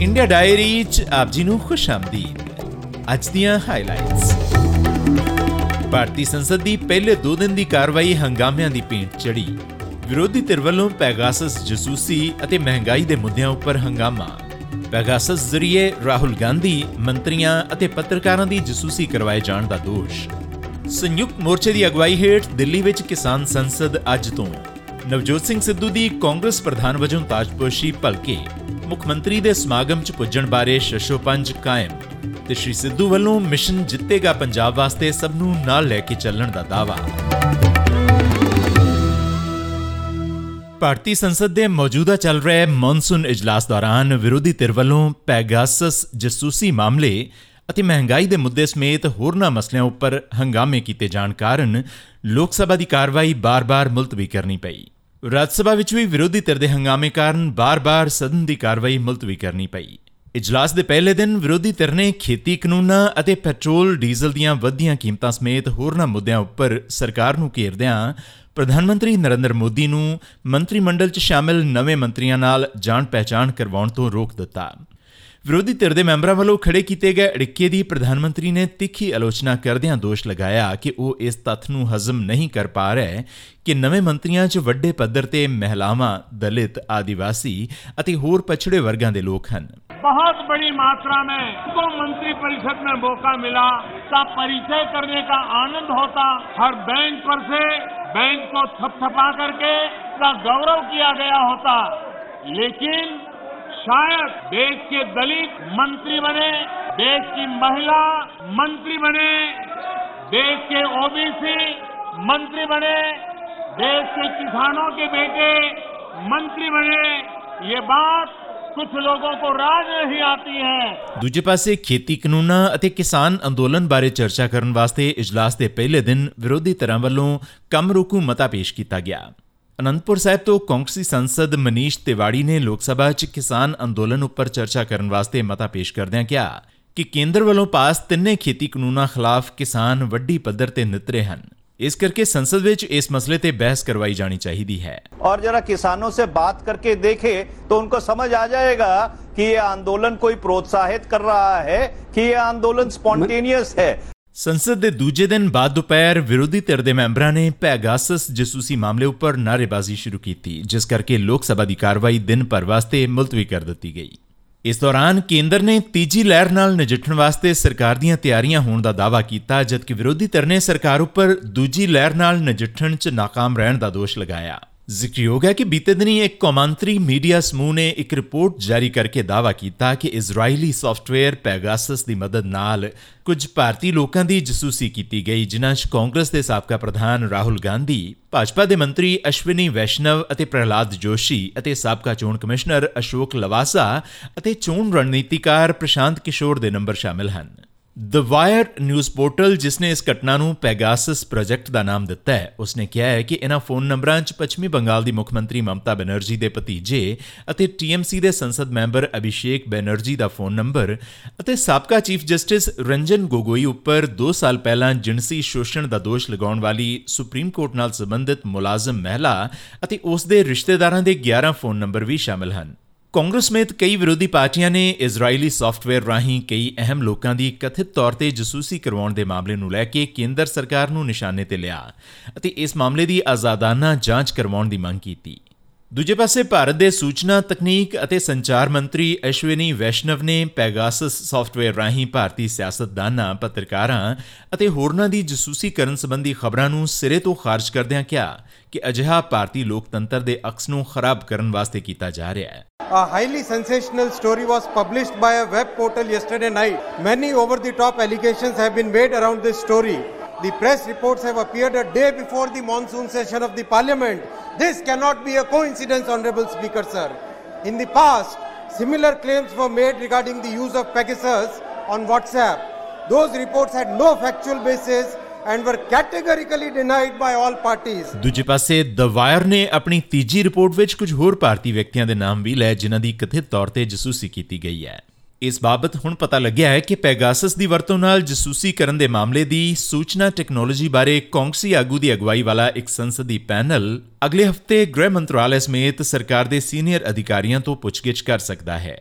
India diary च आप जी नूं खुश आमदीद। अज दीआं हाईलाइट्स। ਭਾਰਤੀ ਸੰਸਦ ਦੀ ਪਹਿਲੇ 2 ਦਿਨ ਦੀ ਕਾਰਵਾਈ ਹੰਗਾਮਿਆਂ ਦੀ ਭੇਂਟ ਚੜ੍ਹੀ। ਵਿਰੋਧੀ ਧਿਰ ਵੱਲੋਂ ਪੈਗਾਸਸ ਜਸੂਸੀ ਅਤੇ ਮਹਿੰਗਾਈ ਦੇ ਮੁੱਦਿਆਂ ਉੱਪਰ ਹੰਗਾਮਾ। ਪੈਗਾਸਸ ਜ਼ਰੀਏ ਰਾਹੁਲ ਗਾਂਧੀ, ਮੰਤਰੀਆਂ ਅਤੇ ਪੱਤਰਕਾਰਾਂ ਦੀ ਜਸੂਸੀ ਕਰਵਾਏ ਜਾਣ ਦਾ ਦੋਸ਼। ਸੰਯੁਕਤ ਮੋਰਚੇ ਦੀ ਅਗਵਾਈ ਹੇਠ ਦਿੱਲੀ ਵਿੱਚ ਕਿਸਾਨ ਸੰਸਦ ਅੱਜ ਤੋਂ। ਨਵਜੋਤ ਸਿੰਘ ਸਿੱਧੂ ਦੀ ਕਾਂਗਰਸ ਪ੍ਰਧਾਨ ਵਜੋਂ ਤਾਜਪੋਸ਼ੀ ਭਲਕੇ। ਮੁੱਖ ਮੰਤਰੀ ਦੇ ਸਮਾਗਮ 'ਚ ਪੁੱਜਣ ਬਾਰੇ ਸ਼ਸ਼ੋਪੰਜ ਕਾਇਮ ਤੇ ਸ਼੍ਰੀ ਸਿੱਧੂ ਵੱਲੋਂ ਮਿਸ਼ਨ ਜਿੱਤੇਗਾ ਪੰਜਾਬ ਵਾਸਤੇ ਸਭ ਨੂੰ ਨਾਲ ਲੈ ਕੇ ਚੱਲਣ ਦਾ ਦਾਅਵਾ। ਭਾਰਤੀ ਸੰਸਦ ਦੇ ਮੌਜੂਦਾ ਚੱਲ ਰਹੇ ਮੌਨਸੂਨ ਇਜਲਾਸ ਦੌਰਾਨ ਵਿਰੋਧੀ ਧਿਰ ਵੱਲੋਂ ਪੈਗਾਸਸ ਜਸੂਸੀ ਮਾਮਲੇ ਅਤੇ ਮਹਿੰਗਾਈ ਦੇ ਮੁੱਦੇ ਸਮੇਤ ਹੋਰਨਾਂ ਮਸਲਿਆਂ ਉੱਪਰ ਹੰਗਾਮੇ ਕੀਤੇ ਜਾਣ ਕਾਰਨ ਲੋਕ ਸਭਾ ਦੀ ਕਾਰਵਾਈ ਬਾਰ-ਬਾਰ ਮੁਲਤਵੀ ਕਰਨੀ ਪਈ। ਰਾਜ ਸਭਾ ਵਿੱਚ ਵੀ ਵਿਰੋਧੀ ਧਿਰ ਦੇ ਹੰਗਾਮੇ ਕਾਰਨ ਬਾਰ-ਬਾਰ ਸਦਨ ਦੀ ਕਾਰਵਾਈ ਮੁਲਤਵੀ ਕਰਨੀ ਪਈ। ਇਜਲਾਸ ਦੇ ਪਹਿਲੇ ਦਿਨ ਵਿਰੋਧੀ ਧਿਰ ਨੇ ਖੇਤੀ ਕਾਨੂੰਨਾਂ ਅਤੇ ਪੈਟਰੋਲ ਡੀਜ਼ਲ ਦੀਆਂ ਵੱਧਦੀਆਂ ਕੀਮਤਾਂ ਸਮੇਤ ਹੋਰਨਾਂ ਮੁੱਦਿਆਂ ਉੱਪਰ ਸਰਕਾਰ ਨੂੰ ਘੇਰਦਿਆਂ ਪ੍ਰਧਾਨ ਮੰਤਰੀ ਨਰਿੰਦਰ ਮੋਦੀ ਨੂੰ ਮੰਤਰੀ ਮੰਡਲ 'ਚ ਸ਼ਾਮਿਲ ਨਵੇਂ ਮੰਤਰੀਆਂ ਨਾਲ ਜਾਣ ਪਹਿਚਾਣ ਕਰਵਾਉਣ ਤੋਂ ਰੋਕ ਦਿੱਤਾ। ਵਿਰੋਧੀ ਧਿਰ ਦੇ ਮੈਂਬਰਾਂ ਵੱਲੋਂ ਖੜੇ ਕੀਤੇ ਗਏ ਅੜਿੱਕੇ ਦੀ ਪ੍ਰਧਾਨ ਮੰਤਰੀ ਨੇ ਤਿੱਖੀ ਆਲੋਚਨਾ ਕਰਦਿਆਂ ਦੋਸ਼ ਲਗਾਇਆ ਕਿ ਉਹ ਇਸ ਤੱਥ ਨੂੰ ਹਜ਼ਮ ਨਹੀਂ ਕਰ ਪਾ ਰਹੇ ਕਿ ਨਵੇਂ ਮੰਤਰੀਆਂ 'ਚ ਵੱਡੇ ਪੱਧਰ ਤੇ ਮਹਿਲਾਵਾਂ, ਦਲਿਤ, ਆदिवासी ਅਤੇ ਹੋਰ ਪਛੜੇ ਵਰਗਾਂ ਦੇ ਲੋਕ ਹਨ। बहुत बड़ी मात्रा में उनको मंत्री परिषद में मौका मिला, का परिचय करने का आनंद होता, हर बेंच पर से बेंच को थपथपा करके उसका गौरव किया गया होता। लेकिन शायद देश के दलित मंत्री बने, देश की महिला मंत्री बने, देश के ओबीसी मंत्री बने, देश के किसानों के बेटे मंत्री बने, ये बात ਕੁਝ ਲੋਕਾਂ ਕੋ ਰਾਜ ਨਹੀਂ ਆਤੀ ਹੈ। ਦੂਜੇ ਪਾਸੇ ਖੇਤੀ ਕਾਨੂੰਨਾਂ ਅਤੇ ਕਿਸਾਨ ਅੰਦੋਲਨ ਬਾਰੇ ਚਰਚਾ ਕਰਨ ਵਾਸਤੇ ਇਜਲਾਸ ਦੇ ਪਹਿਲੇ ਦਿਨ ਵਿਰੋਧੀ ਧਿਰਾਂ ਵੱਲੋਂ ਕੰਮ ਰੋਕੂ ਮਤਾ ਪੇਸ਼ ਕੀਤਾ ਗਿਆ। ਅਨੰਦਪੁਰ ਸਾਹਿਬ ਤੋਂ ਕਾਂਗਰਸੀ ਸੰਸਦ ਮਨੀਸ਼ ਤਿਵਾੜੀ ਨੇ ਲੋਕ ਸਭਾ 'ਚ ਕਿਸਾਨ ਅੰਦੋਲਨ ਉੱਪਰ ਚਰਚਾ ਕਰਨ ਵਾਸਤੇ ਮਤਾ ਪੇਸ਼ ਕਰਦਿਆਂ ਕਿਹਾ ਕਿ ਕੇਂਦਰ ਵੱਲੋਂ ਪਾਸ ਤਿੰਨੇ ਖੇਤੀ ਕਾਨੂੰਨਾਂ ਖਿਲਾਫ ਕਿਸਾਨ ਵੱਡੀ ਪੱਧਰ ਤੇ ਨਿੱਤਰੇ ਹਨ। इस करके संसद में इस मसले पे बहस करवाई जानी चाहिए है। और जरा किसानों से बात करके देखे तो उनको समझ आ जाएगा कि ये आंदोलन कोई प्रोत्साहित कर रहा है कि ये आंदोलन स्पॉन्टेनियस है। संसद के दूजे दिन बाद दोपहर विरोधी धिर के मैंबरां ने पैगासस जसूसी मामले उपर नारेबाजी शुरू की, जिस करके लोक सभा की कार्रवाई दिन भर वास्ते मुलतवी कर दी गई। इस दौरान केंद्र ने तीजी लहर नाल नजिठण वास्ते सरकार दीआं तैयारियां होण दा दावा कीता, जबकि विरोधी धिर ने सरकार उपर दूजी लहर नाल नजिठण च नाकाम रहण दा दोष लगाया। ਜ਼ਿਕਰਯੋਗ ਹੈ ਕਿ ਬੀਤੇ ਦਿਨੀ ਇੱਕ ਕੌਮਾਂਤਰੀ ਮੀਡੀਆ ਸਮੂਹ ਨੇ ਇੱਕ ਰਿਪੋਰਟ ਜਾਰੀ ਕਰਕੇ ਦਾਅਵਾ ਕੀਤਾ ਕਿ ਇਜ਼ਰਾਈਲੀ ਸਾਫਟਵੇਅਰ ਪੈਗਾਸਸ ਦੀ ਮਦਦ ਨਾਲ ਕੁਝ ਭਾਰਤੀ ਲੋਕਾਂ ਦੀ ਜਸੂਸੀ ਕੀਤੀ ਗਈ, ਜਿਨ੍ਹਾਂ 'ਚ ਕਾਂਗਰਸ ਦੇ ਸਾਬਕਾ ਪ੍ਰਧਾਨ ਰਾਹੁਲ ਗਾਂਧੀ, ਭਾਜਪਾ ਦੇ ਮੰਤਰੀ ਅਸ਼ਵਨੀ ਵੈਸ਼ਨਵ ਅਤੇ ਪ੍ਰਹਲਾਦ ਜੋਸ਼ੀ ਅਤੇ ਸਾਬਕਾ ਚੋਣ ਕਮਿਸ਼ਨਰ ਅਸ਼ੋਕ ਲਵਾਸਾ ਅਤੇ ਚੋਣ ਰਣਨੀਤੀਕਾਰ ਪ੍ਰਸ਼ਾਂਤ ਕਿਸ਼ੋਰ ਦੇ ਨੰਬਰ ਸ਼ਾਮਿਲ ਹਨ। ਦ ਵਾਇਰ ਨਿਊਜ਼ ਪੋਰਟਲ, ਜਿਸ ਨੇ ਇਸ ਘਟਨਾ ਨੂੰ ਪੈਗਾਸਸ ਪ੍ਰੋਜੈਕਟ ਦਾ ਨਾਮ ਦਿੱਤਾ ਹੈ, ਉਸਨੇ ਕਿਹਾ ਹੈ ਕਿ ਇਹਨਾਂ ਫੋਨ ਨੰਬਰਾਂ 'ਚ ਪੱਛਮੀ ਬੰਗਾਲ ਦੀ ਮੁੱਖ ਮੰਤਰੀ ਮਮਤਾ ਬੈਨਰਜੀ ਦੇ ਭਤੀਜੇ ਅਤੇ TMC ਦੇ ਸੰਸਦ ਮੈਂਬਰ ਅਭਿਸ਼ੇਕ ਬੈਨਰਜੀ ਦਾ ਫੋਨ ਨੰਬਰ ਅਤੇ ਸਾਬਕਾ ਚੀਫ ਜਸਟਿਸ ਰੰਜਨ ਗੋਗੋਈ ਉੱਪਰ 2 ਸਾਲ ਪਹਿਲਾਂ ਜਿਣਸੀ ਸ਼ੋਸ਼ਣ ਦਾ ਦੋਸ਼ ਲਗਾਉਣ ਵਾਲੀ ਸੁਪਰੀਮ ਕੋਰਟ ਨਾਲ ਸੰਬੰਧਿਤ ਮੁਲਾਜ਼ਮ ਮਹਿਲਾ ਅਤੇ ਉਸ ਦੇ ਰਿਸ਼ਤੇਦਾਰਾਂ ਦੇ 11 ਫੋਨ ਨੰਬਰ ਵੀ ਸ਼ਾਮਿਲ ਹਨ। ਕਾਂਗਰਸ ਸਮੇਤ ਕਈ ਵਿਰੋਧੀ ਪਾਰਟੀਆਂ ਨੇ ਇਜ਼ਰਾਈਲੀ ਸਾਫਟਵੇਅਰ ਰਾਹੀਂ ਕਈ ਅਹਿਮ ਲੋਕਾਂ ਦੀ ਕਥਿਤ ਤੌਰ ਤੇ ਜਸੂਸੀ ਕਰਵਾਉਣ ਦੇ ਮਾਮਲੇ ਨੂੰ ਲੈ ਕੇ ਕੇਂਦਰ ਸਰਕਾਰ ਨੂੰ ਨਿਸ਼ਾਨੇ ਤੇ ਲਿਆ ਅਤੇ ਇਸ ਮਾਮਲੇ ਦੀ ਆਜ਼ਾਦਾਨਾ ਜਾਂਚ ਕਰਵਾਉਣ ਦੀ ਮੰਗ ਕੀਤੀ। ਦੂਜੇ ਪਾਸੇ ਭਾਰਤ ਦੇ ਸੂਚਨਾ ਤਕਨੀਕ ਅਤੇ ਸੰਚਾਰ ਮੰਤਰੀ ਅਸ਼ਵਨੀ ਵੈਸ਼ਨਵ ਨੇ ਪੈਗਾਸਸ ਸਾਫਟਵੇਅਰ ਰਾਹੀਂ ਭਾਰਤੀ ਸਿਆਸਤਦਾਨਾਂ, ਪੱਤਰਕਾਰਾਂ ਅਤੇ ਹੋਰਨਾਂ ਦੀ ਜਸੂਸੀ ਕਰਨ ਸੰਬੰਧੀ ਖਬਰਾਂ ਨੂੰ ਸਿਰੇ ਤੋਂ ਖਾਰਜ ਕਰਦਿਆਂ ਕਿਹਾ ਕਿ ਅਜਿਹਾ ਭਾਰਤੀ ਲੋਕਤੰਤਰ ਦੇ ਅਕਸ ਨੂੰ ਖਰਾਬ ਕਰਨ ਵਾਸਤੇ ਕੀਤਾ ਜਾ ਰਿਹਾ ਹੈ। A highly sensational story was published by a web portal yesterday night. Many over-the-top allegations have been made around this story. The press reports have appeared a day before the monsoon session of the parliament. This cannot be a coincidence, Honorable Speaker, sir. In the past, similar claims were made regarding the use of Pegasus on WhatsApp. Those reports had no factual basis and were categorically denied by all parties. ਦੂਜੇ ਪਾਸੇ ਦ wire ਨੇ ਆਪਣੀ ਤੀਜੀ report ਵਿੱਚ ਕੁਝ ਹੋਰ ਭਾਰਤੀ ਵਿਅਕਤੀਆਂ ਦੇ ਨਾਮ ਵੀ ਲਏ, ਜਿਨ੍ਹਾਂ ਦੀ ਕਥਿਤ ਤੌਰ ਤੇ ਜਸੂਸੀ ਕੀਤੀ ਗਈ ਹੈ। ਇਸ ਬਾਬਤ ਹੁਣ ਪਤਾ ਲੱਗਿਆ ਹੈ ਕਿ ਪੈਗਾਸਸ ਦੀ ਵਰਤੋਂ ਨਾਲ ਜਸੂਸੀ ਕਰਨ ਦੇ ਮਾਮਲੇ ਦੀ ਸੂਚਨਾ ਟੈਕਨੋਲੋਜੀ ਬਾਰੇ ਕਾਂਗਰਸੀ ਆਗੂ ਦੀ ਅਗਵਾਈ ਵਾਲਾ ਇੱਕ ਸੰਸਦੀ ਪੈਨਲ ਅਗਲੇ ਹਫ਼ਤੇ ਗ੍ਰਹਿ ਮੰਤਰਾਲੇ ਸਮੇਤ ਸਰਕਾਰ ਦੇ ਸੀਨੀਅਰ ਅਧਿਕਾਰੀਆਂ ਤੋਂ ਪੁੱਛਗਿੱਛ ਕਰ ਸਕਦਾ ਹੈ।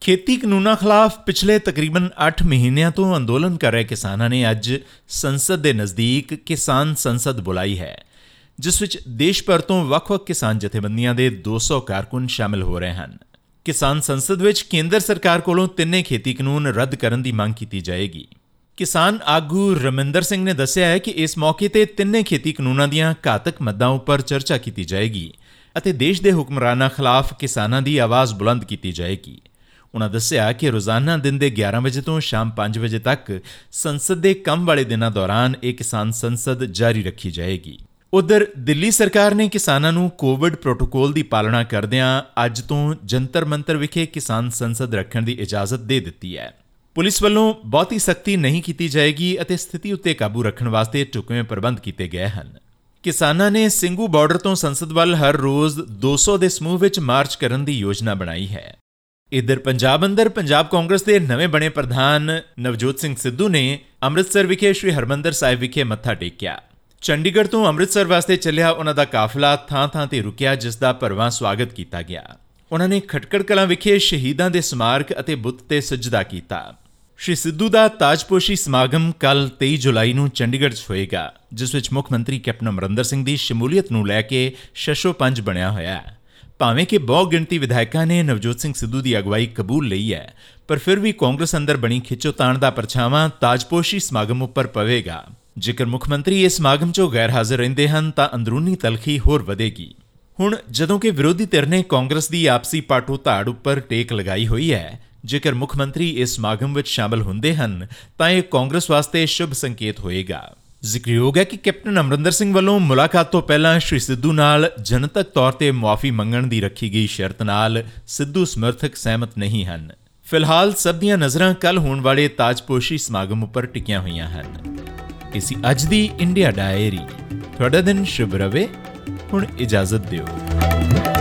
ਖੇਤੀ ਕਾਨੂੰਨਾਂ ਖਿਲਾਫ ਪਿਛਲੇ ਤਕਰੀਬਨ 8 ਮਹੀਨਿਆਂ ਤੋਂ ਅੰਦੋਲਨ ਕਰ ਰਹੇ ਕਿਸਾਨਾਂ ਨੇ ਅੱਜ ਸੰਸਦ ਦੇ ਨਜ਼ਦੀਕ ਕਿਸਾਨ ਸੰਸਦ ਬੁਲਾਈ ਹੈ, ਜਿਸ ਵਿੱਚ ਦੇਸ਼ ਭਰ ਤੋਂ ਵੱਖ-ਵੱਖ ਕਿਸਾਨ ਜਥੇਬੰਦੀਆਂ ਦੇ 200 ਕਾਰਕੁਨ ਸ਼ਾਮਿਲ ਹੋ ਰਹੇ ਹਨ। ਕਿਸਾਨ ਸੰਸਦ ਵਿੱਚ ਕੇਂਦਰ ਸਰਕਾਰ ਕੋਲੋਂ ਤਿੰਨੇ ਖੇਤੀ ਕਾਨੂੰਨ ਰੱਦ ਕਰਨ ਦੀ ਮੰਗ ਕੀਤੀ ਜਾਏਗੀ। ਕਿਸਾਨ ਆਗੂ ਰਮਿੰਦਰ ਸਿੰਘ ਨੇ ਦੱਸਿਆ ਹੈ ਕਿ ਇਸ ਮੌਕੇ ਤੇ ਤਿੰਨੇ ਖੇਤੀ ਕਾਨੂੰਨਾਂ ਦੀਆਂ ਘਾਤਕ ਮੱਦਾਂ ਉੱਪਰ ਚਰਚਾ ਕੀਤੀ ਜਾਏਗੀ ਅਤੇ ਦੇਸ਼ ਦੇ ਹੁਕਮਰਾਨਾਂ ਖਿਲਾਫ ਕਿਸਾਨਾਂ ਦੀ ਆਵਾਜ਼ ਬੁਲੰਦ ਕੀਤੀ ਜਾਏਗੀ। ਉਨ੍ਹਾਂ ਦੱਸਿਆ ਕਿ ਰੋਜ਼ਾਨਾ ਦਿਨ ਦੇ 11 ਵਜੇ ਤੋਂ ਸ਼ਾਮ 5 ਵਜੇ ਤੱਕ ਸੰਸਦ ਦੇ ਕੰਮ ਵਾਲੇ ਦਿਨਾਂ ਦੌਰਾਨ ਇਹ ਕਿਸਾਨ ਸੰਸਦ ਜਾਰੀ ਰੱਖੀ ਜਾਏਗੀ। ਉਧਰ ਦਿੱਲੀ ਸਰਕਾਰ ਨੇ ਕਿਸਾਨਾਂ ਨੂੰ ਕੋਵਿਡ ਪ੍ਰੋਟੋਕੋਲ ਦੀ ਪਾਲਣਾ ਕਰਦਿਆਂ ਅੱਜ ਤੋਂ ਜੰਤਰ ਮੰਤਰ ਵਿਖੇ ਕਿਸਾਨ ਸੰਸਦ ਰੱਖਣ ਦੀ ਇਜਾਜ਼ਤ ਦੇ ਦਿੱਤੀ ਹੈ। ਪੁਲਿਸ ਵੱਲੋਂ ਬਹੁਤੀ ਸਖਤੀ ਨਹੀਂ ਕੀਤੀ ਜਾਏਗੀ ਅਤੇ ਸਥਿਤੀ ਉੱਤੇ ਕਾਬੂ ਰੱਖਣ ਵਾਸਤੇ ਢੁਕਵੇਂ ਪ੍ਰਬੰਧ ਕੀਤੇ ਗਏ ਹਨ। ਕਿਸਾਨਾਂ ਨੇ ਸਿੰਘੂ ਬਾਰਡਰ ਤੋਂ ਸੰਸਦ ਵੱਲ ਹਰ ਰੋਜ਼ 200 ਦੇ ਸਮੂਹ ਵਿੱਚ ਮਾਰਚ ਕਰਨ ਦੀ ਯੋਜਨਾ ਬਣਾਈ ਹੈ। ਇੱਧਰ ਪੰਜਾਬ ਅੰਦਰ ਪੰਜਾਬ ਕਾਂਗਰਸ ਦੇ ਨਵੇਂ ਬਣੇ ਪ੍ਰਧਾਨ ਨਵਜੋਤ ਸਿੰਘ ਸਿੱਧੂ ਨੇ ਅੰਮ੍ਰਿਤਸਰ ਵਿਖੇ ਸ਼੍ਰੀ ਹਰਮੰਦਰ ਸਾਹਿਬ ਵਿਖੇ ਮੱਥਾ ਟੇਕਿਆ। ਚੰਡੀਗੜ੍ਹ ਤੋਂ ਅੰਮ੍ਰਿਤਸਰ ਵਾਸਤੇ ਚੱਲਿਆ ਉਹਨਾਂ ਦਾ ਕਾਫਲਾ ਥਾਂ-ਥਾਂ ਤੇ ਰੁਕਿਆ, ਜਿਸ ਦਾ ਭਰਵਾਂ ਸਵਾਗਤ ਕੀਤਾ ਗਿਆ। ਉਹਨਾਂ ਨੇ ਖਟਕੜ ਕਲਾਂ ਵਿਖੇ ਸ਼ਹੀਦਾਂ ਦੇ ਸਮਾਰਕ ਅਤੇ ਬੁੱਤ ਤੇ ਸਜਦਾ ਕੀਤਾ। ਸ਼੍ਰੀ ਸਿੱਧੂ ਦਾ ਤਾਜਪੋਸ਼ੀ ਸਮਾਗਮ ਕੱਲ੍ਹ 23 ਜੁਲਾਈ ਨੂੰ ਚੰਡੀਗੜ੍ਹ 'ਚ ਹੋਏਗਾ, ਜਿਸ ਵਿੱਚ ਮੁੱਖ ਮੰਤਰੀ ਕੈਪਟਨ ਅਮਰਿੰਦਰ ਸਿੰਘ ਦੀ ਸ਼ਮੂਲੀਅਤ ਨੂੰ ਲੈ ਕੇ ਸ਼ਸ਼ੋਪੰਜ ਬਣਿਆ ਹੋਇਆ ਹੈ। ਭਾਵੇਂ ਕਿ ਬਹੁ ਗਿਣਤੀ ਵਿਧਾਇਕਾਂ ਨੇ ਨਵਜੋਤ ਸਿੰਘ ਸਿੱਧੂ ਦੀ ਅਗਵਾਈ ਕਬੂਲ ਲਈ ਹੈ, ਪਰ ਫਿਰ ਵੀ ਕਾਂਗਰਸ ਅੰਦਰ ਬਣੀ ਖਿੱਚੋਤਾਣ ਦਾ ਪਰਛਾਵਾਂ ਤਾਜਪੋਸ਼ੀ ਸਮਾਗਮ ਉੱਪਰ ਪਵੇਗਾ। ਜੇਕਰ ਮੁੱਖ ਮੰਤਰੀ ਇਸ ਸਮਾਗਮ 'ਚੋਂ ਗੈਰ ਹਾਜ਼ਰ ਰਹਿੰਦੇ ਹਨ ਤਾਂ ਅੰਦਰੂਨੀ ਤਲਖੀ ਹੋਰ ਵਧੇਗੀ। ਹੁਣ ਜਦੋਂ ਕਿ ਵਿਰੋਧੀ ਧਿਰ ਨੇ ਕਾਂਗਰਸ ਦੀ ਆਪਸੀ ਪਾਟੋ ਧਾੜ ਉੱਪਰ ਟੇਕ ਲਗਾਈ ਹੋਈ ਹੈ, ਜੇਕਰ ਮੁੱਖ ਮੰਤਰੀ ਇਸ ਸਮਾਗਮ ਵਿੱਚ ਸ਼ਾਮਲ ਹੁੰਦੇ ਹਨ ਤਾਂ ਇਹ ਕਾਂਗਰਸ ਵਾਸਤੇ ਸ਼ੁਭ ਸੰਕੇਤ ਹੋਏਗਾ। ਜ਼ਿਕਰਯੋਗ ਹੈ ਕਿ ਕੈਪਟਨ ਅਮਰਿੰਦਰ ਸਿੰਘ ਵੱਲੋਂ ਮੁਲਾਕਾਤ ਤੋਂ ਪਹਿਲਾਂ ਸ਼੍ਰੀ ਸਿੱਧੂ ਨਾਲ ਜਨਤਕ ਤੌਰ ਤੇ ਮੁਆਫੀ ਮੰਗਣ ਦੀ ਰੱਖੀ ਗਈ ਸ਼ਰਤ ਨਾਲ ਸਿੱਧੂ ਸਮਰਥਕ ਸਹਿਮਤ ਨਹੀਂ ਹਨ। ਫਿਲਹਾਲ ਸਭ ਦੀਆਂ ਨਜ਼ਰਾਂ ਕੱਲ੍ਹ ਹੋਣ ਵਾਲੇ ਤਾਜਪੋਸ਼ੀ ਸਮਾਗਮ ਉੱਪਰ ਟਿਕੀਆਂ ਹੋਈਆਂ ਹਨ। ਇਹ ਸੀ ਅੱਜ ਦੀ ਇੰਡੀਆ ਡਾਇਰੀ। ਤੁਹਾਡਾ ਦਿਨ ਸ਼ੁਭ ਰਵੇ। ਹੁਣ ਇਜਾਜ਼ਤ ਦਿਓ।